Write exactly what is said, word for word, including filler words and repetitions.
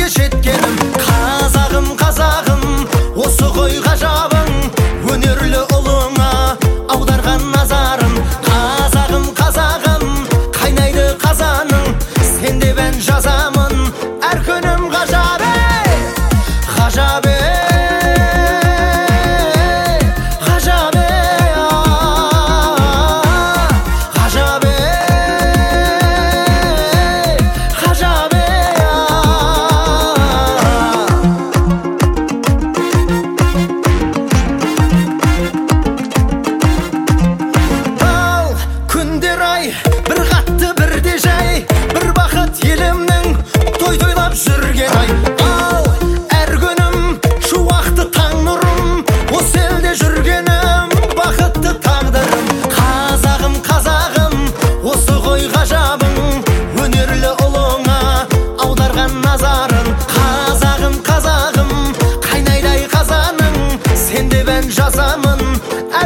жеткенім. Қазағым, қазағым, осы ғой ғажабың, өнерлі ұлыңа аударған назарым. Қазағым, қазағым, қайнайды қазаның, сен деп ән жазамын, әр күнім ғажап ей, ғажап ей. Бір қатты бірде жай, бір бақыт елімнің той тойлап жүрген ай. Ал әр күнім шуақты таң нұрым, осы елде жүргенім бақытты тағдырым. Қазағым, қазағым, осы ғой ғажабың, өнерлі ұлыңа аударған назарын. Қазағым, қазағым, қайнайдай қазаның, сен деп ән жазамын,